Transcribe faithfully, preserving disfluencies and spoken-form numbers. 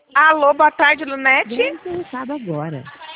Alô, boa tarde, Lunete. Grave seu recado agora.